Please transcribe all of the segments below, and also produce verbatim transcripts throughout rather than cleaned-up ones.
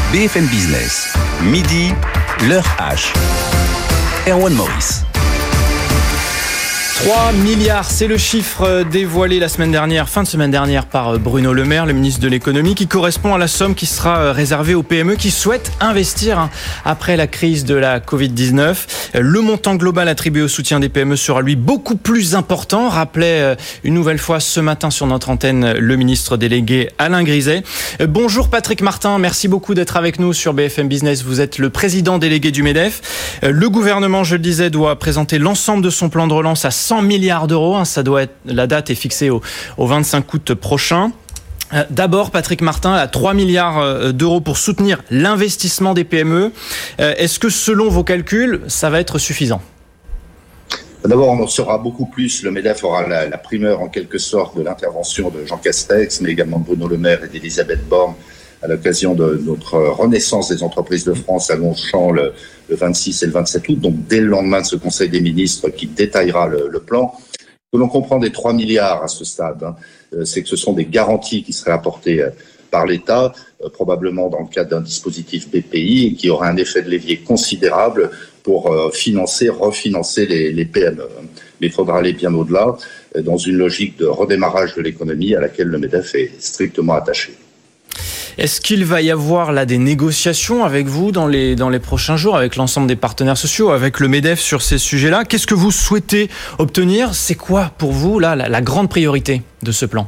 B F M Business, midi, l'heure H. Erwan Maurice. trois milliards, c'est le chiffre dévoilé la semaine dernière, fin de semaine dernière par Bruno Le Maire, le ministre de l'économie, qui correspond à la somme qui sera réservée aux P M E qui souhaitent investir après la crise de la covid dix-neuf. Le montant global attribué au soutien des P M E sera lui beaucoup plus important, rappelait une nouvelle fois ce matin sur notre antenne le ministre délégué Alain Griset. Bonjour Patrick Martin, merci beaucoup d'être avec nous sur B F M Business. Vous êtes le président délégué du MEDEF. Le gouvernement, je le disais, doit présenter l'ensemble de son plan de relance à cent milliards d'euros, ça doit être, la date est fixée au, au vingt-cinq août prochain. D'abord, Patrick Martin, à trois milliards d'euros pour soutenir l'investissement des P M E. Est-ce que selon vos calculs, ça va être suffisant ? D'abord, on en saura beaucoup plus. Le MEDEF aura la, la primeur en quelque sorte de l'intervention de Jean Castex, mais également de Bruno Le Maire et d'Elisabeth Borne à l'occasion de notre renaissance des entreprises de France à Longchamp le, le vingt-six et le vingt-sept août, donc dès le lendemain de ce Conseil des ministres qui détaillera le, le plan. Ce que l'on comprend des trois milliards à ce stade, hein, c'est que ce sont des garanties qui seraient apportées par l'État, euh, probablement dans le cadre d'un dispositif B P I, et qui aura un effet de levier considérable pour euh, financer, refinancer les, les P M E. Mais il faudra aller bien au-delà, euh, dans une logique de redémarrage de l'économie à laquelle le MEDEF est strictement attaché. Est-ce qu'il va y avoir là des négociations avec vous dans les, dans les prochains jours, avec l'ensemble des partenaires sociaux, avec le MEDEF sur ces sujets-là ? Qu'est-ce que vous souhaitez obtenir ? C'est quoi pour vous là, la, la grande priorité de ce plan ?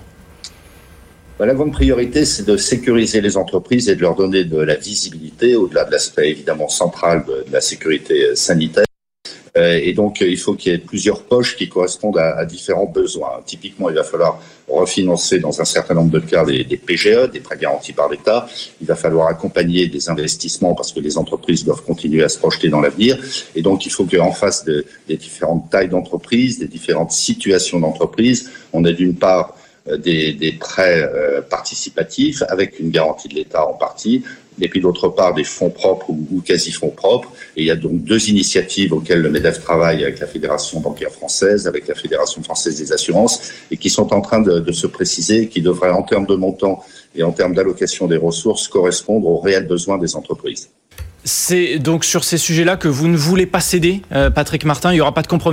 La grande priorité, c'est de sécuriser les entreprises et de leur donner de la visibilité, au-delà de l'aspect évidemment central de, de la sécurité sanitaire. Euh, et donc, il faut qu'il y ait plusieurs poches qui correspondent à, à différents besoins. Typiquement, il va falloir refinancer dans un certain nombre de cas des, des P G E, des prêts garantis par l'État. Il va falloir accompagner des investissements parce que les entreprises doivent continuer à se projeter dans l'avenir. Et donc, il faut qu'en face de, des différentes tailles d'entreprises, des différentes situations d'entreprise, on ait d'une part des, des prêts euh, participatifs avec une garantie de l'État en partie, et puis d'autre part des fonds propres ou, ou quasi-fonds propres. Et il y a donc deux initiatives auxquelles le MEDEF travaille avec la Fédération bancaire française, avec la Fédération française des assurances, et qui sont en train de, de se préciser, qui devraient en termes de montant et en termes d'allocation des ressources correspondre aux réels besoins des entreprises. C'est donc sur ces sujets-là que vous ne voulez pas céder, euh, Patrick Martin, il n'y aura pas de compromis ?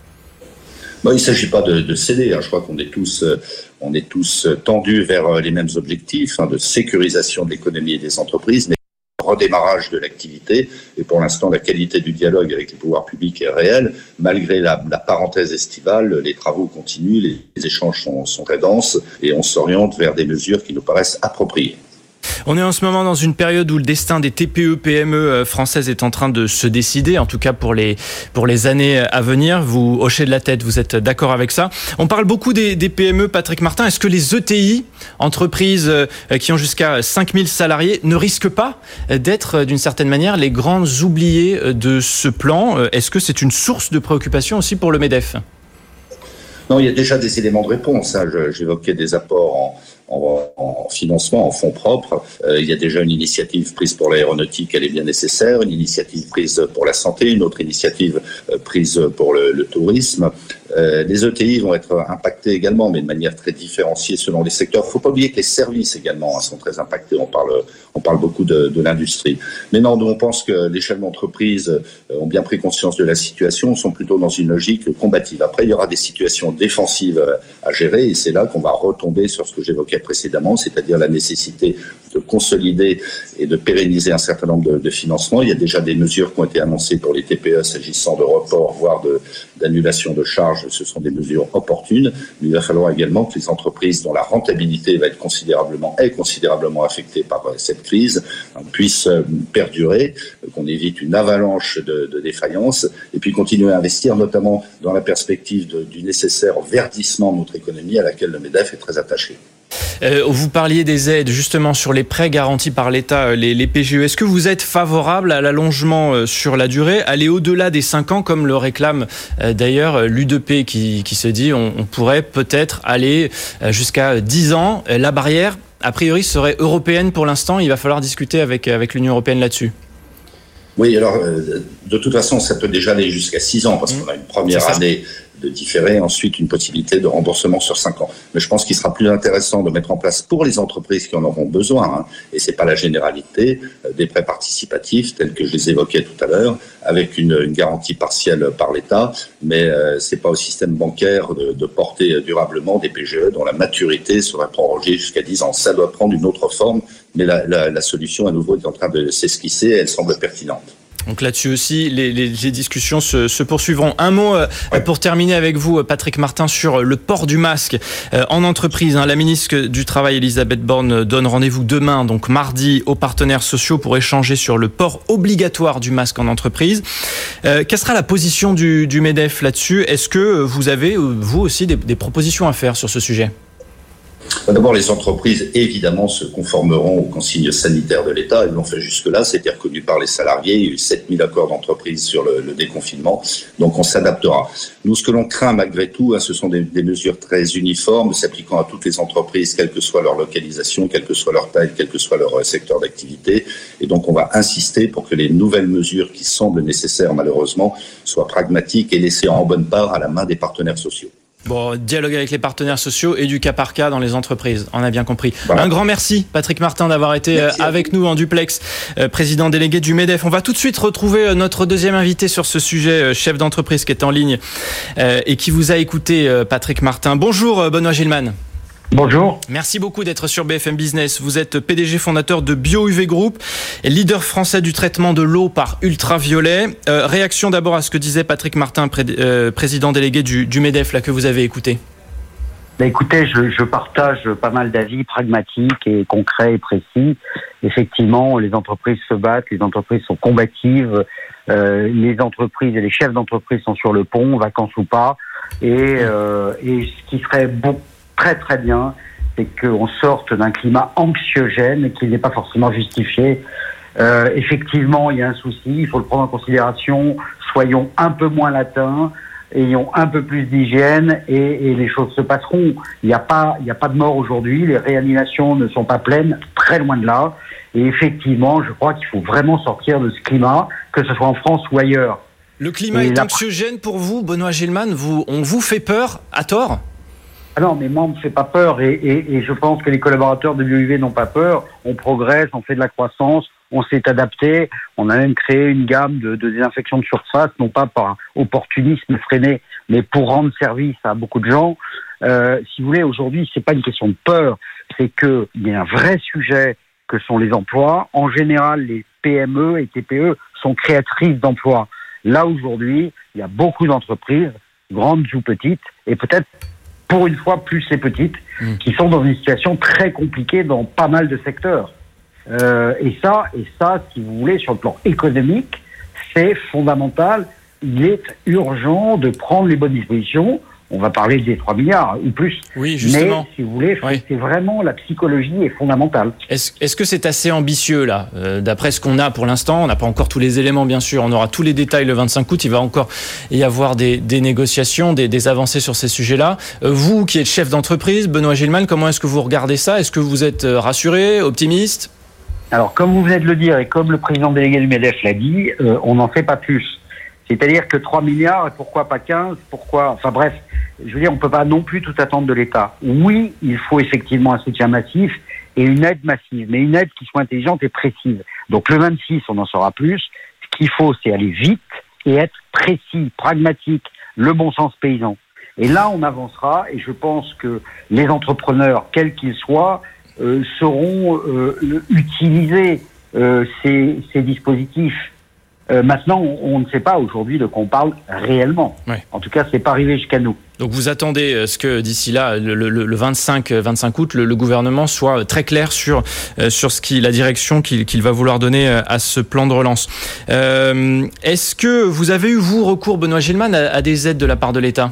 Bon, il ne s'agit pas de, de céder. Hein. Je crois qu'on est tous, euh, on est tous tendus vers euh, les mêmes objectifs, hein, de sécurisation de l'économie et des entreprises, mais de redémarrage de l'activité. Et pour l'instant, la qualité du dialogue avec les pouvoirs publics est réelle. Malgré la, la parenthèse estivale, les travaux continuent, les, les échanges sont, sont très denses et on s'oriente vers des mesures qui nous paraissent appropriées. On est en ce moment dans une période où le destin des T P E P M E françaises est en train de se décider, en tout cas pour les, pour les années à venir. Vous hochez de la tête, vous êtes d'accord avec ça. On parle beaucoup des, des P M E, Patrick Martin. Est-ce que les E T I, entreprises qui ont jusqu'à cinq mille salariés, ne risquent pas d'être d'une certaine manière les grandes oubliées de ce plan ? Est-ce que c'est une source de préoccupation aussi pour le MEDEF ? Non, il y a déjà des éléments de réponse. Hein. Je, j'évoquais des apports en, en, en financement, en fonds propres. Euh, il y a déjà une initiative prise pour l'aéronautique, elle est bien nécessaire. Une initiative prise pour la santé, une autre initiative euh, prise pour le, le tourisme. Euh, les E T I vont être impactés également, mais de manière très différenciée selon les secteurs. Il ne faut pas oublier que les services également hein, sont très impactés. On parle, on parle beaucoup de, de l'industrie. Mais non, nous, on pense que les chefs d'entreprise euh, ont bien pris conscience de la situation, sont plutôt dans une logique combative. Après, il y aura des situations défensives euh, à gérer, et c'est là qu'on va retomber sur ce que j'évoquais précédemment, c'est-à-dire la nécessité de consolider et de pérenniser un certain nombre de, de financements. Il y a déjà des mesures qui ont été annoncées pour les T P E s'agissant de report, voire de, d'annulation de charges. Ce sont des mesures opportunes, mais il va falloir également que les entreprises dont la rentabilité va être considérablement, est considérablement affectée par cette crise puissent perdurer, qu'on évite une avalanche de, de défaillances, et puis continuer à investir, notamment dans la perspective de, du nécessaire verdissement de notre économie à laquelle le MEDEF est très attaché. Euh, vous parliez des aides justement sur les prêts garantis par l'État, les, les P G E. Est-ce que vous êtes favorable à l'allongement euh, sur la durée, aller au-delà des cinq ans comme le réclame euh, d'ailleurs l'U D P qui, qui se dit on, on pourrait peut-être aller euh, jusqu'à dix ans. La barrière, a priori, serait européenne pour l'instant. Il va falloir discuter avec, avec l'Union européenne là-dessus. Oui, alors de toute façon, ça peut déjà aller jusqu'à six ans parce qu'on a une première année de différer, ensuite une possibilité de remboursement sur cinq ans. Mais je pense qu'il sera plus intéressant de mettre en place pour les entreprises qui en auront besoin, hein, et c'est pas la généralité, euh, des prêts participatifs tels que je les évoquais tout à l'heure, avec une, une garantie partielle par l'État, mais euh, c'est pas au système bancaire de, de porter durablement des P G E dont la maturité serait prorogée jusqu'à dix ans. Ça doit prendre une autre forme, mais la, la, la solution à nouveau est en train de s'esquisser et elle semble pertinente. Donc là-dessus aussi, les, les, les discussions se, se poursuivront. Un mot euh, ouais. pour terminer avec vous, Patrick Martin, sur le port du masque euh, en entreprise. Hein. La ministre du Travail, Elisabeth Borne, donne rendez-vous demain, donc mardi, aux partenaires sociaux pour échanger sur le port obligatoire du masque en entreprise. Euh, quelle sera la position du, du MEDEF là-dessus ? Est-ce que vous avez, vous aussi, des, des propositions à faire sur ce sujet ? D'abord, les entreprises, évidemment, se conformeront aux consignes sanitaires de l'État. Elles l'ont fait jusque-là. C'était reconnu par les salariés. Il y a eu sept mille accords d'entreprise sur le, le déconfinement. Donc, on s'adaptera. Nous, ce que l'on craint, malgré tout, hein, ce sont des, des mesures très uniformes, s'appliquant à toutes les entreprises, quelle que soit leur localisation, quelle que soit leur taille, quel que soit leur secteur d'activité. Et donc, on va insister pour que les nouvelles mesures qui semblent nécessaires, malheureusement, soient pragmatiques et laissées en bonne part à la main des partenaires sociaux. Bon, dialogue avec les partenaires sociaux et du cas par cas dans les entreprises, on a bien compris. Voilà. Un grand merci, Patrick Martin, d'avoir été merci avec nous en duplex, euh, président délégué du MEDEF. On va tout de suite retrouver notre deuxième invité sur ce sujet, chef d'entreprise qui est en ligne euh, et qui vous a écouté, euh, Patrick Martin. Bonjour, Benoît Gilman. Bonjour. Merci beaucoup d'être sur B F M Business. Vous êtes P D G fondateur de BioUV Group et leader français du traitement de l'eau par ultraviolet. Euh, réaction d'abord à ce que disait Patrick Martin, pré- euh, président délégué du, du MEDEF, là, que vous avez écouté. Bah écoutez, je, je partage pas mal d'avis pragmatiques et concrets et précis. Effectivement, les entreprises se battent, les entreprises sont combatives, euh, les entreprises et les chefs d'entreprise sont sur le pont, vacances ou pas. Et, euh, et ce qui serait bon, très très bien, c'est qu'on sorte d'un climat anxiogène qui n'est pas forcément justifié. Euh, effectivement, il y a un souci, il faut le prendre en considération. Soyons un peu moins latins, ayons un peu plus d'hygiène et, et les choses se passeront. Il n'y a pas, il n'y a pas de mort aujourd'hui, les réanimations ne sont pas pleines, très loin de là. Et effectivement, je crois qu'il faut vraiment sortir de ce climat, que ce soit en France ou ailleurs. Le climat et est la... anxiogène pour vous, Benoît Gilman, vous, on vous fait peur à tort ? Ah non, mais moi, on ne me fait pas peur et, et, et je pense que les collaborateurs de BioUV n'ont pas peur. On progresse, on fait de la croissance, on s'est adapté. On a même créé une gamme de, de désinfection de surface, non pas par opportunisme freiné, mais pour rendre service à beaucoup de gens. Euh, si vous voulez, aujourd'hui, c'est pas une question de peur, c'est qu'il y a un vrai sujet que sont les emplois. En général, les P M E et T P E sont créatrices d'emplois. Là, aujourd'hui, il y a beaucoup d'entreprises, grandes ou petites, et peut-être pour une fois plus les petites, mmh. qui sont dans une situation très compliquée dans pas mal de secteurs. Euh, et ça, et ça, si vous voulez, sur le plan économique, c'est fondamental. Il est urgent de prendre les bonnes dispositions. On va parler des trois milliards ou plus. Oui, justement. Mais, si vous voulez, oui. c'est vraiment la psychologie est fondamentale. Est-ce, est-ce que c'est assez ambitieux, là, euh, d'après ce qu'on a pour l'instant? On n'a pas encore tous les éléments, bien sûr. On aura tous les détails le vingt-cinq août. Il va encore y avoir des, des négociations, des, des avancées sur ces sujets-là. Euh, vous, qui êtes chef d'entreprise, Benoît Gilman, comment est-ce que vous regardez ça? Est-ce que vous êtes rassuré, optimiste? Alors, comme vous venez de le dire, et comme le président délégué du MEDEF l'a dit, euh, on n'en fait pas plus. C'est-à-dire que trois milliards, et pourquoi pas quinze? Pourquoi? Enfin bref, je veux dire, on ne peut pas non plus tout attendre de l'État. Oui, il faut effectivement un soutien massif et une aide massive, mais une aide qui soit intelligente et précise. Donc le vingt-six, on en saura plus. Ce qu'il faut, c'est aller vite et être précis, pragmatique, le bon sens paysan. Et là, on avancera, et je pense que les entrepreneurs, quels qu'ils soient, euh, sauront euh, utiliser euh, ces, ces dispositifs. Euh, maintenant, on, on ne sait pas aujourd'hui de quoi on parle réellement. Ouais. En tout cas, c'est pas arrivé jusqu'à nous. Donc vous attendez ce que d'ici là, le, le, le vingt-cinq août, le, le gouvernement soit très clair sur euh, sur ce qui, la direction qu'il, qu'il va vouloir donner à ce plan de relance. Euh, est-ce que vous avez eu, vous, recours, Benoît Gilman, à, à des aides de la part de l'État?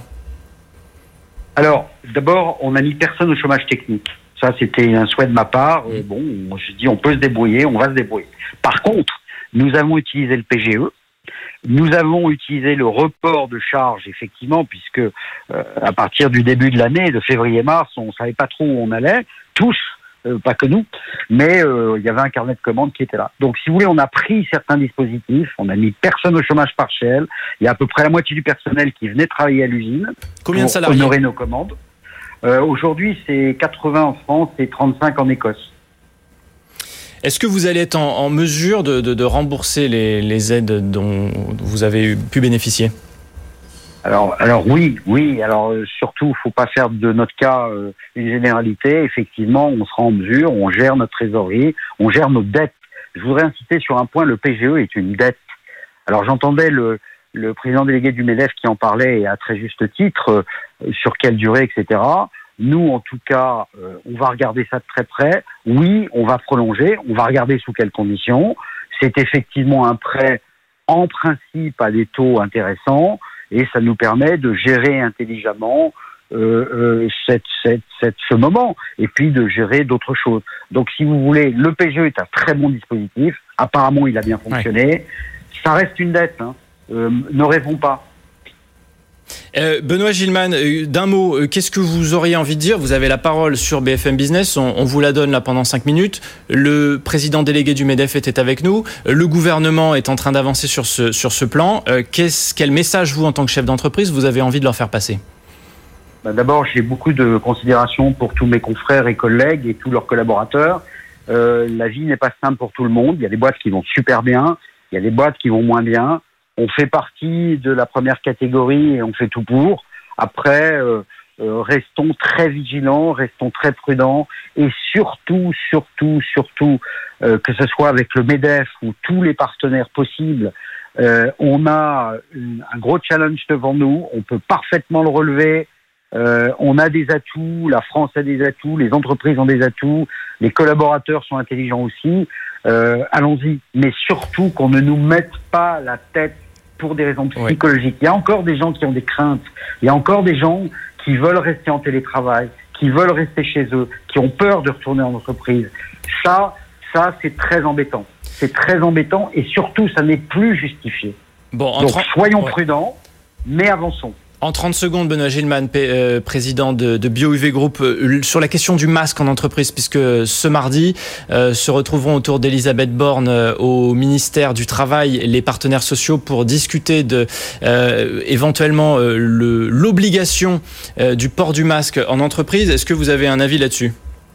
Alors, d'abord, on n'a mis personne au chômage technique. Ça, c'était un souhait de ma part. Mmh. Bon, je dis, on peut se débrouiller, on va se débrouiller. Par contre, nous avons utilisé le P G E. Nous avons utilisé le report de charges, effectivement, puisque euh, à partir du début de l'année, de février-mars, on ne savait pas trop où on allait. Tous, euh, pas que nous, mais euh, il y avait un carnet de commandes qui était là. Donc, si vous voulez, on a pris certains dispositifs, on a mis personne au chômage partiel, il y a à peu près la moitié du personnel qui venait travailler à l'usine. Combien de salariés ? Pour honorer nos commandes. Euh, aujourd'hui, c'est quatre-vingts en France et trente-cinq en Écosse. Est-ce que vous allez être en, en mesure de, de, de rembourser les, les aides dont vous avez pu bénéficier ? Alors, alors oui, oui. Alors euh, surtout, faut pas faire de notre cas euh, une généralité. Effectivement, on sera en mesure, on gère notre trésorerie, on gère nos dettes. Je voudrais insister sur un point, le P G E est une dette. Alors j'entendais le, le président délégué du MEDEF qui en parlait, et à très juste titre, euh, sur quelle durée, et cetera. Nous, en tout cas, euh, on va regarder ça de très près. Oui, on va prolonger, on va regarder sous quelles conditions. C'est effectivement un prêt, en principe, à des taux intéressants, et ça nous permet de gérer intelligemment euh, euh, cette, cette, cette, ce moment, et puis de gérer d'autres choses. Donc, si vous voulez, le P G E est un très bon dispositif. Apparemment, il a bien fonctionné. Ouais. Ça reste une dette, hein. Euh, ne rêvons pas. Euh, Benoît Gilman, euh, d'un mot, euh, qu'est-ce que vous auriez envie de dire ? Vous avez la parole sur B F M Business, on, on vous la donne là pendant cinq minutes. Le président délégué du MEDEF était avec nous. Le gouvernement est en train d'avancer sur ce, sur ce plan. Euh, qu'est-ce, quel message, vous, en tant que chef d'entreprise, vous avez envie de leur faire passer ? Ben d'abord, j'ai beaucoup de considération pour tous mes confrères et collègues et tous leurs collaborateurs. Euh, la vie n'est pas simple pour tout le monde. Il y a des boîtes qui vont super bien, il y a des boîtes qui vont moins bien. On fait partie de la première catégorie et on fait tout pour. Après, euh, euh, restons très vigilants, restons très prudents et surtout, surtout, surtout, euh, que ce soit avec le MEDEF ou tous les partenaires possibles, euh, on a une, un gros challenge devant nous. On peut parfaitement le relever. Euh, on a des atouts, la France a des atouts, les entreprises ont des atouts, les collaborateurs sont intelligents aussi. Euh, allons-y, mais surtout qu'on ne nous mette pas la tête pour des raisons psychologiques. Oui. Il y a encore des gens qui ont des craintes, il y a encore des gens qui veulent rester en télétravail, qui veulent rester chez eux, qui ont peur de retourner en entreprise. Ça, ça c'est très embêtant. C'est très embêtant et surtout, ça n'est plus justifié. Bon, Donc, trente... soyons ouais. prudents, mais avançons. En trente secondes, Benoît Gilman, p- euh, président de, de Bio U V Group, euh, sur la question du masque en entreprise, puisque ce mardi euh, se retrouveront autour d'Elisabeth Borne euh, au ministère du Travail les partenaires sociaux pour discuter de euh, éventuellement euh, le, l'obligation euh, du port du masque en entreprise. Est-ce que vous avez un avis là-dessus ?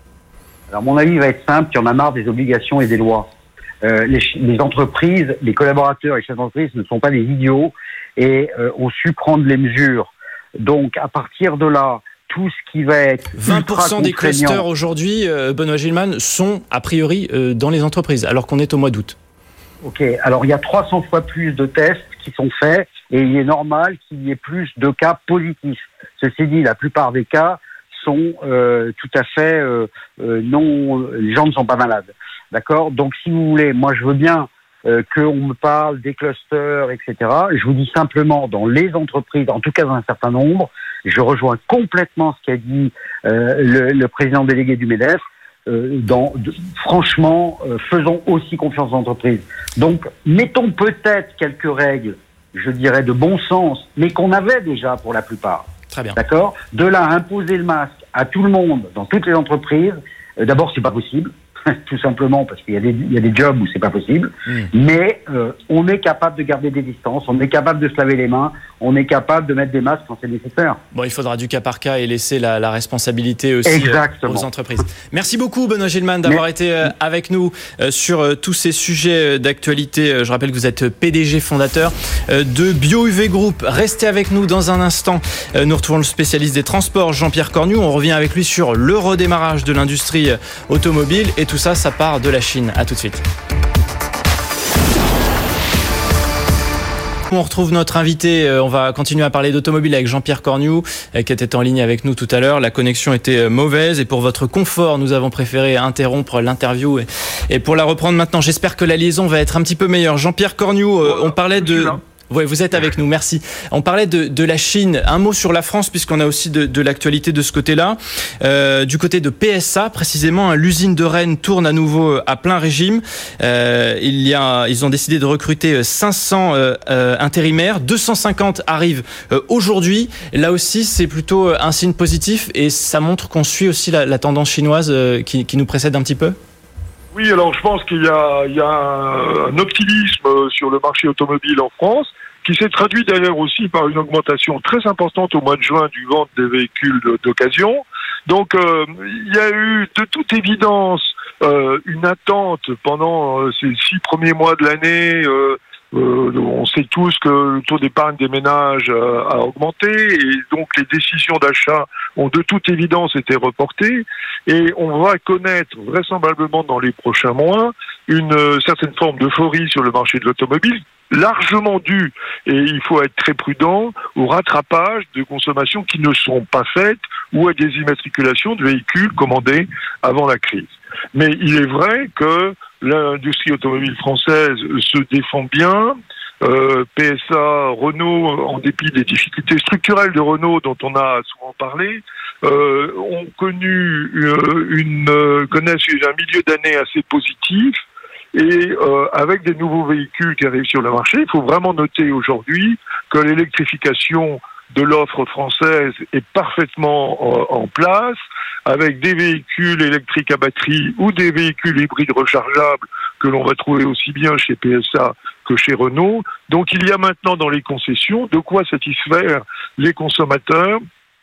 Alors mon avis va être simple, il y en a marre des obligations et des lois. Euh, les, les entreprises, les collaborateurs et les chefs d'entreprise ne sont pas des idiots et euh, ont su prendre les mesures. Donc, à partir de là, tout ce qui va être vingt pour cent des clusters aujourd'hui, euh, Benoît Gilman, sont a priori euh, dans les entreprises, alors qu'on est au mois d'août. Ok, alors il y a trois cents fois plus de tests qui sont faits et il est normal qu'il y ait plus de cas positifs. Ceci dit, la plupart des cas sont euh, tout à fait euh, euh, non, les gens ne sont pas malades. D'accord ? Donc, si vous voulez, moi, je veux bien euh, qu'on me parle des clusters, et cetera. Je vous dis simplement, dans les entreprises, en tout cas dans un certain nombre, je rejoins complètement ce qu'a dit euh, le, le président délégué du MEDEF. Euh, dans, de, franchement, euh, faisons aussi confiance aux entreprises. Donc, mettons peut-être quelques règles, je dirais, de bon sens, mais qu'on avait déjà pour la plupart. Très bien. D'accord ? De là à imposer le masque à tout le monde, dans toutes les entreprises, euh, d'abord, c'est pas possible. Tout simplement parce qu'il y a des, il y a des jobs où c'est pas possible. Mmh. Mais euh, on est capable de garder des distances, on est capable de se laver les mains, on est capable de mettre des masques quand c'est nécessaire. Bon, il faudra du cas par cas et laisser la, la responsabilité aussi euh, aux entreprises. Merci beaucoup, Benoît Gilman, d'avoir Mais... été euh, avec nous euh, sur euh, tous ces sujets d'actualité. Euh, je rappelle que vous êtes P D G fondateur euh, de Bio U V Group. Restez avec nous dans un instant. Euh, nous retrouvons le spécialiste des transports, Jean-Pierre Cornu. On revient avec lui sur le redémarrage de l'industrie euh, automobile et tout ça, ça part de la Chine. À tout de suite. On retrouve notre invité, on va continuer à parler d'automobile avec Jean-Pierre Cornu qui était en ligne avec nous tout à l'heure. La connexion était mauvaise et pour votre confort, nous avons préféré interrompre l'interview et pour la reprendre maintenant. J'espère que la liaison va être un petit peu meilleure. Jean-Pierre Cornu, on parlait de... Oui, vous êtes avec nous, merci. On parlait de, de la Chine. Un mot sur la France, puisqu'on a aussi de, de l'actualité de ce côté-là. Euh, du côté de P S A, précisément, l'usine de Rennes tourne à nouveau à plein régime. Euh, il y a, ils ont décidé de recruter cinq cents euh, euh, intérimaires. deux cent cinquante arrivent euh, aujourd'hui. Là aussi, c'est plutôt un signe positif et ça montre qu'on suit aussi la, la tendance chinoise euh, qui, qui nous précède un petit peu. Oui, alors je pense qu'il y a, il y a un optimisme sur le marché automobile en France, qui s'est traduit d'ailleurs aussi par une augmentation très importante au mois de juin du vente des véhicules d'occasion. Donc euh, il y a eu de toute évidence euh, une attente pendant euh, ces six premiers mois de l'année. Euh, Euh, on sait tous que le taux d'épargne des ménages euh, a augmenté et donc les décisions d'achat ont de toute évidence été reportées et on va connaître vraisemblablement dans les prochains mois une euh, certaine forme d'euphorie sur le marché de l'automobile, largement due, et il faut être très prudent, au rattrapage de consommations qui ne sont pas faites ou à des immatriculations de véhicules commandés avant la crise. Mais il est vrai que l'industrie automobile française se défend bien. Euh, P S A, Renault, en dépit des difficultés structurelles de Renault dont on a souvent parlé, euh, ont connu une, une connaissent un milieu d'année assez positif. Et euh, avec des nouveaux véhicules qui arrivent sur le marché, il faut vraiment noter aujourd'hui que l'électrification de l'offre française est parfaitement euh, en place, avec des véhicules électriques à batterie ou des véhicules hybrides rechargeables que l'on va trouver aussi bien chez P S A que chez Renault. Donc il y a maintenant dans les concessions de quoi satisfaire les consommateurs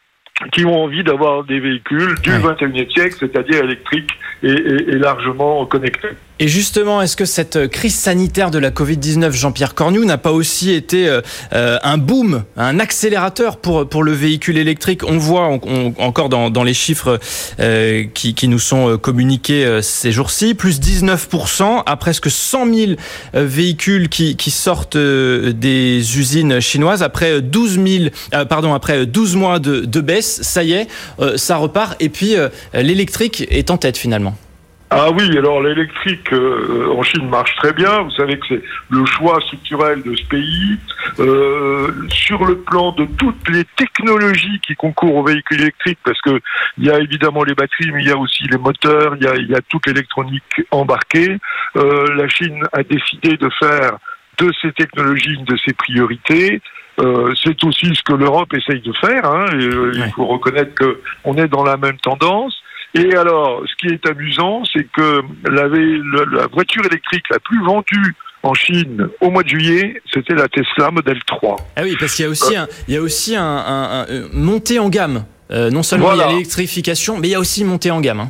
qui ont envie d'avoir des véhicules du vingt et unième siècle, c'est-à-dire électriques et, et, et largement connectés. Et justement, est-ce que cette crise sanitaire de la covid dix-neuf, Jean-Pierre Cornu, n'a pas aussi été euh, un boom, un accélérateur pour pour le véhicule électrique ? On voit on, on, encore dans, dans les chiffres euh, qui, qui nous sont communiqués euh, ces jours-ci, plus dix-neuf pour cent à presque cent mille euh, véhicules qui, qui sortent euh, des usines chinoises après douze mille, euh, pardon, après douze mois de, de baisse. Ça y est, euh, ça repart. Et puis euh, l'électrique est en tête finalement. Ah oui, alors l'électrique euh, en Chine marche très bien. Vous savez que c'est le choix structurel de ce pays. Euh, sur le plan de toutes les technologies qui concourent aux véhicules électriques, parce que il y a évidemment les batteries, mais il y a aussi les moteurs, il y a, il y a toute l'électronique embarquée. Euh, la Chine a décidé de faire de ces technologies une de ses priorités. Euh, c'est aussi ce que l'Europe essaye de faire. Hein, et, euh, ouais. Il faut reconnaître qu'on est dans la même tendance. Et alors, ce qui est amusant, c'est que la, la voiture électrique la plus vendue en Chine au mois de juillet, c'était la Tesla Model trois. Ah oui, parce qu'il y a aussi, euh, un, il y a aussi un, un, un, un montée en gamme. Euh, non seulement voilà. Il y a l'électrification, mais il y a aussi montée en gamme. Hein.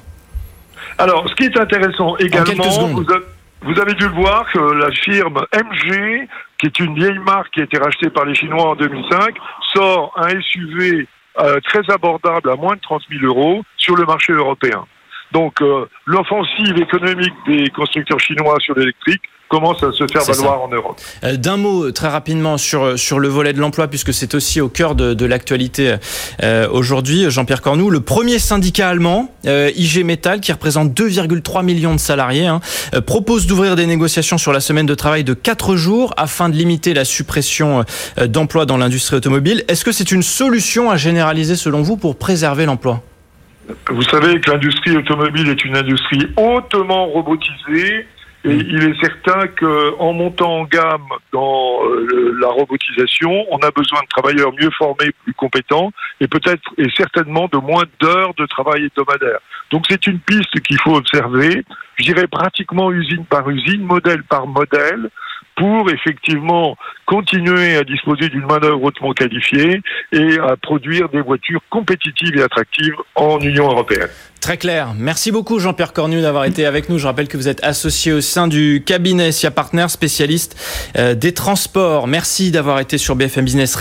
Alors, ce qui est intéressant également, vous avez, vous avez dû le voir que la firme M G, qui est une vieille marque qui a été rachetée par les Chinois en deux mille cinq, sort un S U V Euh, très abordable à moins de trente mille euros sur le marché européen. Donc euh, l'offensive économique des constructeurs chinois sur l'électrique commence à se faire c'est valoir ça. En Europe. Euh, d'un mot très rapidement sur sur le volet de l'emploi, puisque c'est aussi au cœur de, de l'actualité euh, aujourd'hui, Jean-Pierre Cornu, le premier syndicat allemand, euh, I G Metall, qui représente deux virgule trois millions de salariés, hein, euh, propose d'ouvrir des négociations sur la semaine de travail de quatre jours afin de limiter la suppression euh, d'emplois dans l'industrie automobile. Est-ce que c'est une solution à généraliser selon vous pour préserver l'emploi ? Vous savez que l'industrie automobile est une industrie hautement robotisée. Et il est certain qu'en montant en gamme dans euh, la robotisation, on a besoin de travailleurs mieux formés, plus compétents, et peut-être et certainement de moins d'heures de travail hebdomadaire. Donc c'est une piste qu'il faut observer, je dirais pratiquement usine par usine, modèle par modèle, pour effectivement continuer à disposer d'une main-d'œuvre hautement qualifiée et à produire des voitures compétitives et attractives en Union européenne. Très clair. Merci beaucoup Jean-Pierre Cornu d'avoir été avec nous. Je rappelle que vous êtes associé au sein du cabinet S I A Partners, spécialiste euh, des transports. Merci d'avoir été sur B F M Business.